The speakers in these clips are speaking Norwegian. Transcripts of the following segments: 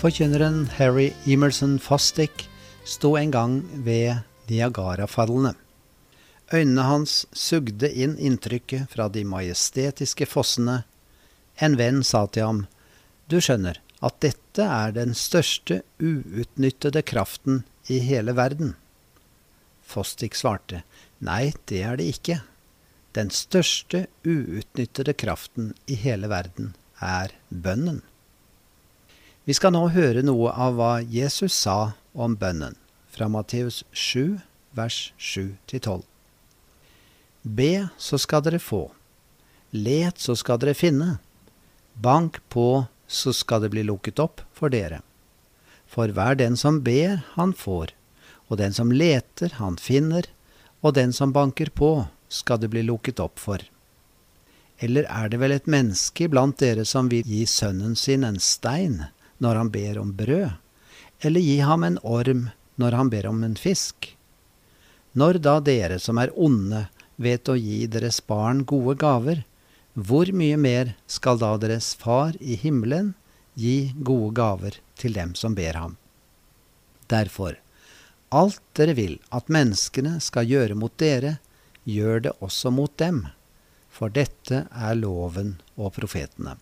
Forkynneren Harry Emerson Fosdick sto en gang ved Niagarafallene. Øynene hans sugde inn inntrykket fra de majestetiske fossene. En venn sa til ham, «Du skjønner at dette er den største uutnyttede kraften i hele verden.» Fosdick svarte, «Nei, det er det ikke. Den største uutnyttede kraften i hele verden er bønnen.» Vi skal nå høre noe av hva Jesus sa om bønnen, fra Matteus 7, vers 7-12. Be, så skal dere få. Let, så skal dere finne. Bank på, så skal det bli lukket opp for dere. For hver den som ber, han får, og den som leter, han finner, og den som banker på, skal det bli lukket opp for. Eller er det vel et menneske blant dere som vil gi sønnen sin en stein, når han ber om brød, eller gi ham en orm når han ber om en fisk? Når da dere som er onde vet å gi deres barn gode gaver, hvor mye mer skal da deres far i himmelen gi gode gaver til dem som ber ham? Derfor, alt dere vil at menneskene skal gjøre mot dere, gjør det også mot dem, for dette er loven og profetene.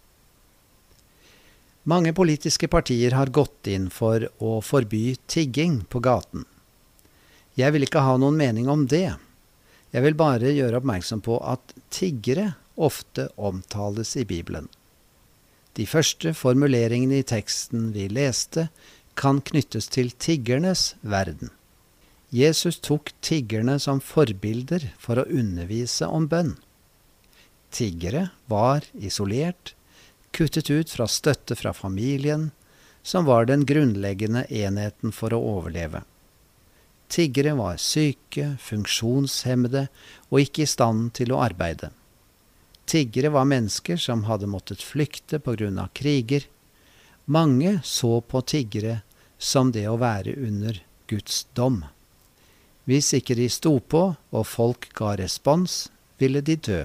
Mange politiske partier har gått inn for å forby tigging på gaten. Jeg vil ikke ha noen mening om det. Jeg vil bare gjøre oppmerksom på at tiggere ofte omtales i Bibelen. De første formuleringene i teksten vi leste kan knyttes til tiggernes verden. Jesus tok tiggerne som forbilder for å undervise om bønn. Tiggere var isolert, kuttet ut fra støtte fra familien, som var den grunnleggende enheten for å overleve. Tiggere var syke, funksjonshemmede og ikke i stand til å arbeide. Tiggere var mennesker som hadde måttet flykte på grunn av kriger. Mange så på tiggere som det å være under Guds dom. Hvis ikke de sto på og folk ga respons, ville de dø.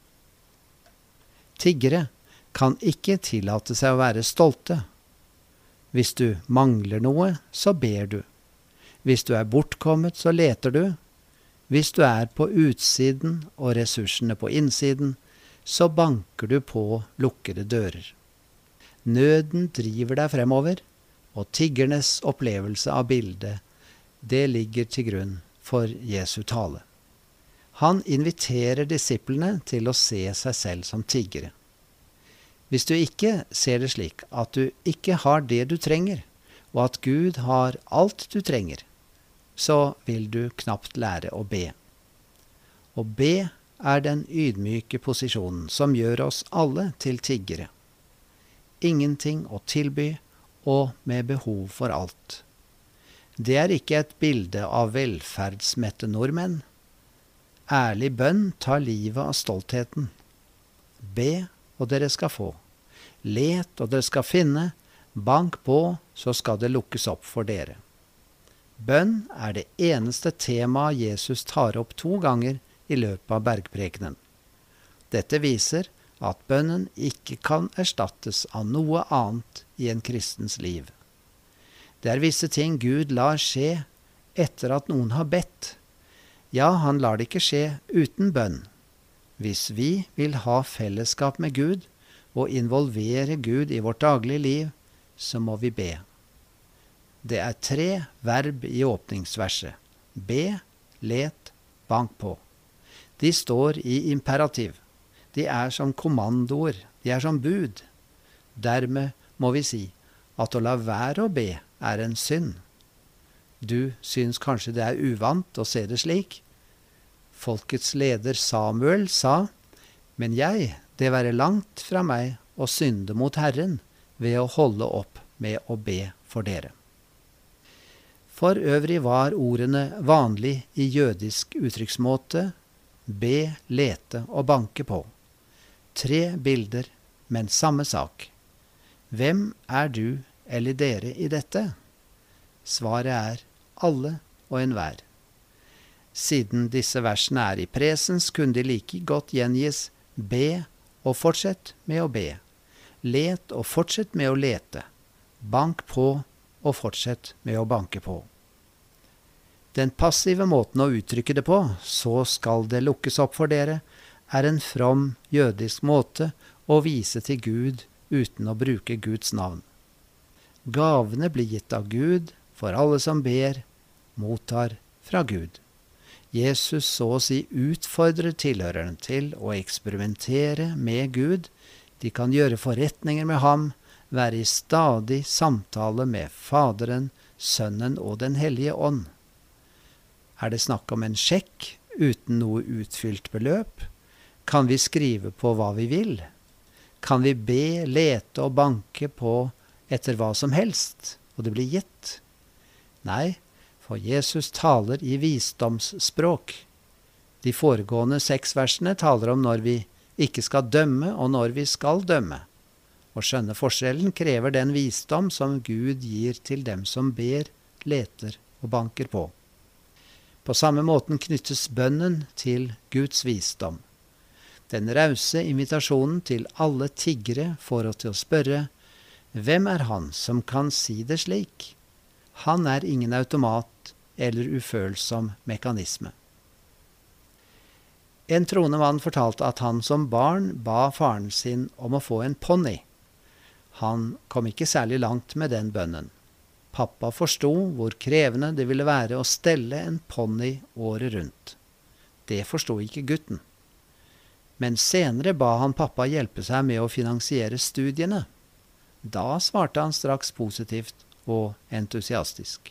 Tiggere kan ikke tillate seg å være stolte. Hvis du mangler noe, så ber du. Hvis du er bortkommet, så leter du. Hvis du er på utsiden og ressursene på innsiden, så banker du på lukkede dører. Nøden driver deg fremover, og tiggernes opplevelse av bildet, det ligger til grunn for Jesu tale. Han inviterer disiplene til å se seg selv som tiggere. Hvis du ikke ser det slik at du ikke har det du trenger, og at Gud har alt du trenger, så vil du knapt lære å be. Å be er den ydmyke posisjonen som gjør oss alle til tiggere. Ingenting å tilby, og med behov for alt. Det er ikke et bilde av velferdsmette nordmenn. Ærlig bønn tar livet av stoltheten. Be, og dere skal få. Let, og dere skal finne. Bank på, så skal det lukkes opp for dere. Bønn er det eneste temaet Jesus tar opp 2 ganger i løpet av bergprekenen. Dette viser at bønnen ikke kan erstattes av noe annet i en kristens liv. Det er visse ting Gud lar skje etter at noen har bedt. Ja, han lar det ikke skje uten bønn. Hvis vi vil ha fellesskap med Gud og involvere Gud i vårt daglige liv, så må vi be. Det er 3 verb i åpningsverset. Be, let, bank på. De står i imperativ. De er som kommandoer. De er som bud. Dermed må vi si at å la være å be er en synd. Du syns kanskje det er uvant å se det slik. Folkets leder Samuel sa, «Men jeg, det være langt fra meg å synde mot Herren ved å holde opp med å be for dere.» For øvrig var ordene vanlig i jødisk uttrykksmåte, be, lete og banke på. 3 bilder, men samme sak. Hvem er du eller dere i dette? Svaret er alle og enhver. Siden disse versene er i presens, kunne de like godt gjengis be og fortsett med å be. Let og fortsett med å lete. bank på og fortsett med å banke på. Den passive måten å uttrykke det på, så skal det lukkes opp for dere, er en from jødisk måte å vise til Gud uten å bruke Guds navn. Gavene blir gitt av Gud, for alle som ber, mottar fra Gud. Jesus så å si utfordrer tilhørerne til å eksperimentere med Gud. De kan gjøre forretninger med ham, være i stadig samtale med Faderen, Sønnen og Den hellige ånd. Er det snakk om en sjekk uten noe utfylt beløp? Kan vi skrive på hva vi vil? Kan vi be, lete og banke på etter hva som helst, og det blir gitt? Nei, for Jesus taler i visdomsspråk. De foregående 6 versene taler om når vi ikke skal dømme og når vi skal dømme. Å skjønne forskjellen krever den visdom som Gud gir til dem som ber, leter og banker på. På samme måten knyttes bønnen til Guds visdom. Den rause invitasjonen til alle tiggere får oss til å spørre: hvem er han som kan si det slik? Han er ingen automat eller ufølsom mekanisme. En troende mann fortalte at han som barn ba faren sin om å få en ponni. Han kom ikke særlig langt med den bønnen. Pappa forstod hvor krevende det ville være å stelle en ponni året rundt. Det forstod ikke gutten. Men senere ba han pappa hjelpe seg med å finansiere studiene. Da svarte han straks positivt og entusiastisk.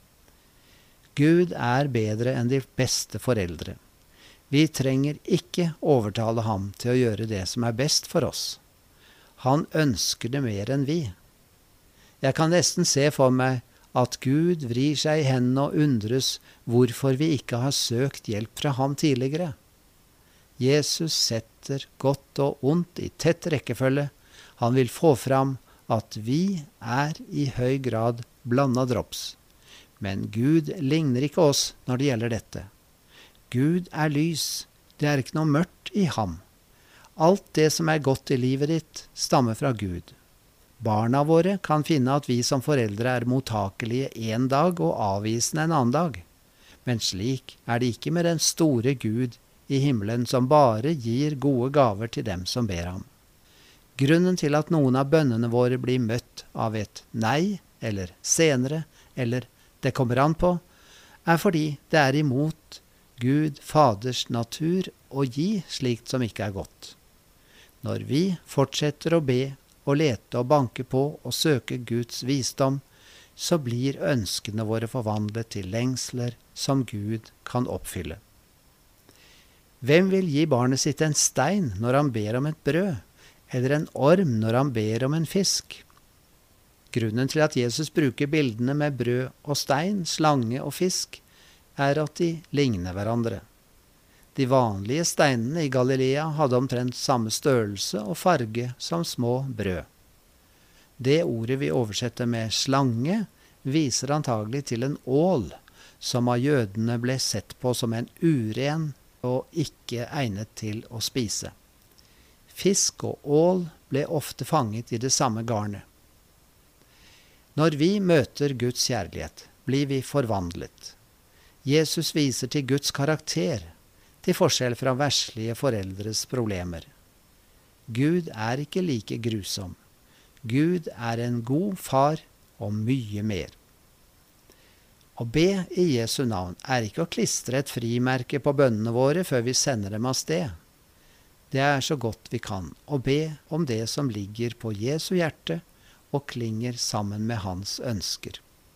Gud er bedre enn de beste foreldre. Vi trenger ikke overtale ham til å gjøre det som er best for oss. Han ønsker det mer enn vi. Jeg kan nesten se for meg at Gud vrir seg i hendene og undres hvorfor vi ikke har søkt hjelp fra ham tidligere. Jesus setter godt og ondt i tett rekkefølge. Han vil få fram at vi er i høy grad blanda drops. Men Gud ligner ikke oss når det gjelder dette. Gud er lys, det er ikke noe mørkt i ham. Alt det som er godt i livet ditt, stammer fra Gud. Barna våre kan finne at vi som foreldre er mottakelige en dag og avvisende en annen dag. Men slik er det ikke med den store Gud i himmelen som bare gir gode gaver til dem som ber ham. Grunnen til at noen av bønnene våre blir møtt av et nei, eller senere, eller det kommer an på, er fordi det er imot Gud Faders natur å gi slikt som ikke er godt. Når vi fortsetter å be og lete og banke på og søke Guds visdom, så blir ønskene våre forvandlet til lengsler som Gud kan oppfylle. Hvem vil gi barnet sitt en stein når han ber om et brød, eller en orm når han ber om en fisk? Grunnen til at Jesus bruker bildene med brød og stein, slange og fisk, er at de ligner hverandre. De vanlige steinene i Galilea hadde omtrent samme størrelse og farge som små brød. Det ordet vi oversetter med slange, viser antagelig til en ål, som av jødene ble sett på som en uren og ikke egnet til å spise. Fisk og ål ble ofte fanget i det samme garnet. Når vi møter Guds kjærlighet, blir vi forvandlet. Jesus viser til Guds karakter, til forskjell fra verslige foreldres problemer. Gud er ikke like grusom. Gud er en god far og mye mer. Å be i Jesu navn er ikke å klistre et frimerke på bønnene våre før vi sender dem av sted. Det er så godt vi kan å be om det som ligger på Jesu hjerte og klinger sammen med hans ønsker.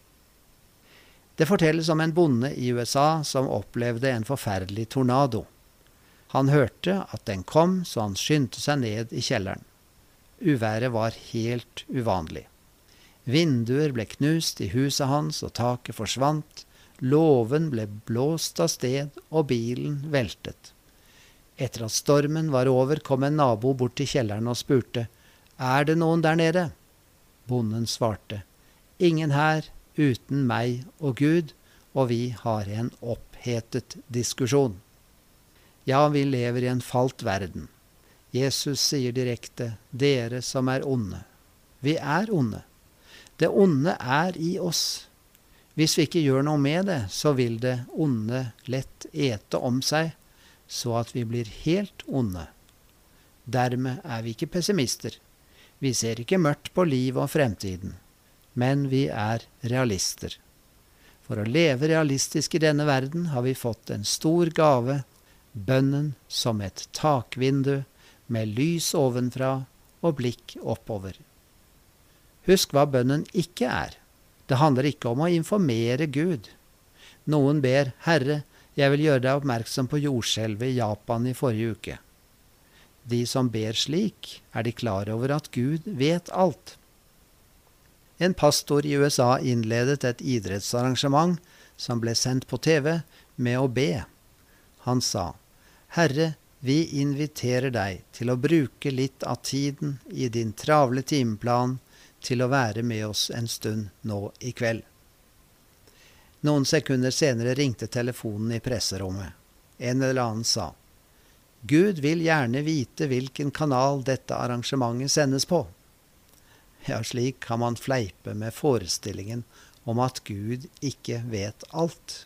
Det fortelles om en bonde i USA som opplevde en forferdelig tornado. Han hørte at den kom, så han skyndte seg ned i kjelleren. Uværet var helt uvanlig. Vinduer ble knust i huset hans, og taket forsvant. Låven ble blåst av sted, og bilen veltet. Etter at stormen var over, kom en nabo bort til kjelleren og spurte: «Er det noen der nede?» Bonden svarte: «Ingen her, uten meg og Gud, og vi har en opphetet diskusjon.» Ja, vi lever i en falt verden. Jesus sier direkte: «Dere som er onde». Vi er onde. Det onde er i oss. Hvis vi ikke gjør noe med det, så vil det onde lett ete om seg, så at vi blir helt onde. Dermed er vi ikke pessimister. Vi ser ikke mørkt på livet og fremtiden, men vi er realister. For å leve realistisk i denne verden har vi fått en stor gave, bønnen som et takvindu med lys ovenfra og blikk oppover. Husk hva bønnen ikke er. Det handler ikke om å informere Gud. Noen ber, Herre, jeg vil gjøre deg oppmerksom på jordskjelvet i Japan i forrige uke. De som ber slik, er de klar over at Gud vet alt. En pastor i USA innledet et idrettsarrangement som ble sendt på TV med å be. Han sa, Herre, vi inviterer deg til å bruke litt av tiden i din travle timeplan til å være med oss en stund nå i kveld. Noen sekunder senere ringte telefonen i presserommet. En eller annen sa, Gud vil gjerne vite hvilken kanal dette arrangementet sendes på. Ja, slik kan man fleipe med forestillingen om at Gud ikke vet alt.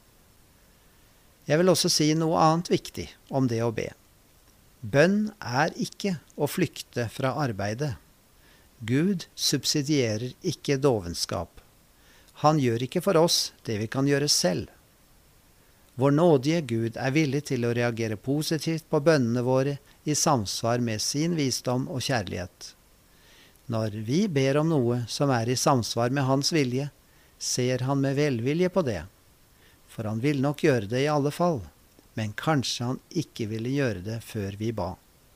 Jeg vil også si noe annet viktig om det å be. Bønn er ikke å flykte fra arbeidet. Gud subsidierer ikke dovenskap. Han gjør ikke for oss det vi kan gjøre selv. Vår nådige Gud er villig til å reagere positivt på bønnene våre i samsvar med sin visdom og kjærlighet. Når vi ber om noe som er i samsvar med hans vilje, ser han med velvilje på det. For han vil nok gjøre det i alle fall, men kanskje han ikke ville gjøre det før vi ba.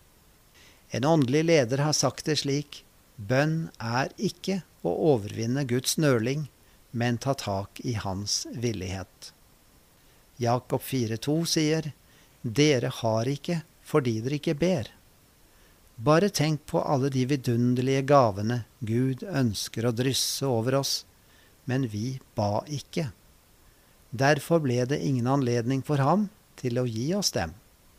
En åndelig leder har sagt det slik, bønn er ikke å overvinne Guds nøling, men ta tak i hans villighet. Jakob 4,2 sier, dere har ikke fordi dere ikke ber. Bare tenk på alle de vidunderlige gavene Gud ønsker å drysse over oss, men vi ba ikke. Derfor ble det ingen anledning for ham til å gi oss dem.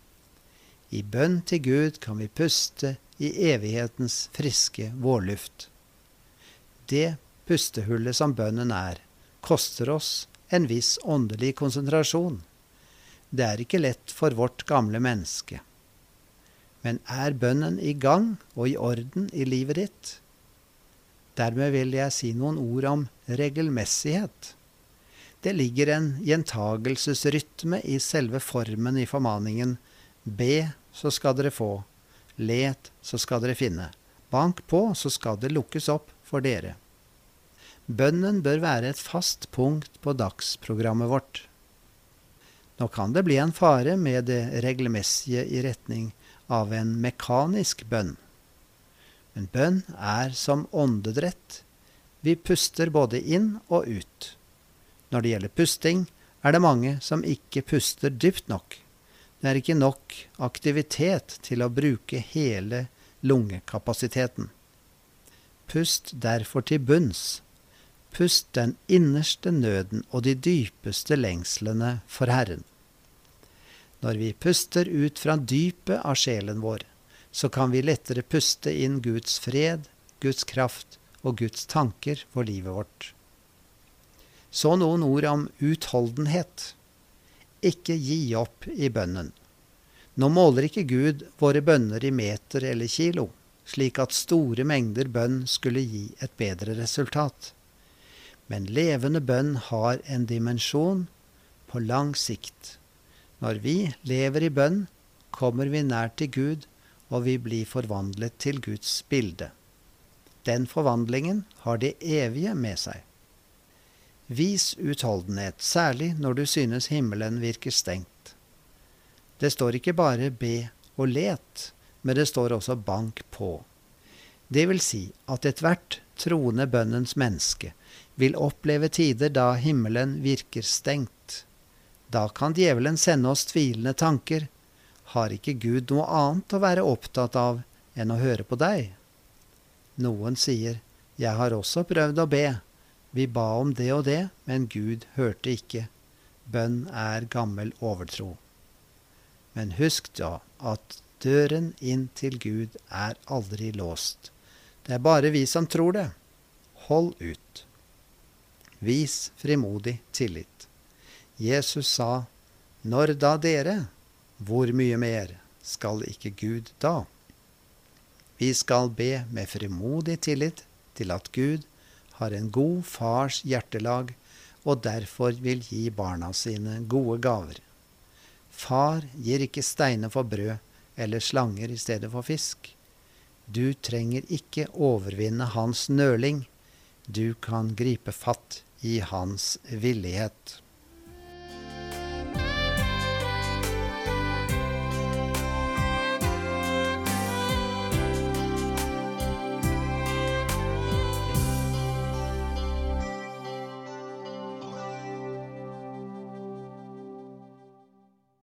I bønn til Gud kan vi puste i evighetens friske vårluft. Det pustehullet som bønnen er, koster oss en viss åndelig konsentrasjon. Det er ikke lett for vårt gamle menneske. Men er bønnen i gang og i orden i livet ditt? Dermed vil jeg si noen ord om regelmessighet. Det ligger en gjentagelsesrytme i selve formen i formaningen. Be, så skal dere få. Let, så skal dere finne. Bank på, så skal det lukkes opp for dere. Bønnen bør være et fast punkt på dagsprogrammet vårt. Nå kan det bli en fare med det regelmessige i retning av en mekanisk bønn. Men bønn er som åndedrett. Vi puster både inn og ut. Når det gjelder pusting, er det mange som ikke puster dypt nok. Det er ikke nok aktivitet til å bruke hele lungekapasiteten. Pust derfor til bunns. Pust den innerste nøden og de dypeste lengslene for Herren. Når vi puster ut fra dypet av sjelen vår, så kan vi lettere puste inn Guds fred, Guds kraft og Guds tanker for livet vårt. Så noen ord om utholdenhet. Ikke gi opp i bønnen. Nå måler ikke Gud våre bønner i meter eller kilo, slik at store mengder bønn skulle gi et bedre resultat. Men levende bønn har en dimensjon på lang sikt. Når vi lever i bønn, kommer vi nær til Gud, og vi blir forvandlet til Guds bilde. Den forvandlingen har det evige med seg. Vis utholdenhet, særlig når du synes himmelen virker stengt. Det står ikke bare be og let, men det står også bank på. Det vil si at ethvert troende bønnens menneske vil oppleve tider da himmelen virker stengt. Da kan djevelen sende oss tvilende tanker. Har ikke Gud noe annet å være opptatt av enn å høre på deg? Noen sier, jeg har også prøvd å be. Vi ba om det og det, men Gud hørte ikke. Bønn er gammel overtro. Men husk da at døren inn til Gud er aldri låst. Det er bare vi som tror det. hold ut. Vis frimodig tillit. Jesus sa, når da dere, hvor mye mer skal ikke Gud da? Vi skal be med frimodig tillit til at Gud har en god fars hjertelag og derfor vil gi barna sine gode gaver. Far gir ikke steiner for brød eller slanger i stedet for fisk. Du trenger ikke overvinne hans nøling. Du kan gripe fatt i hans villighet.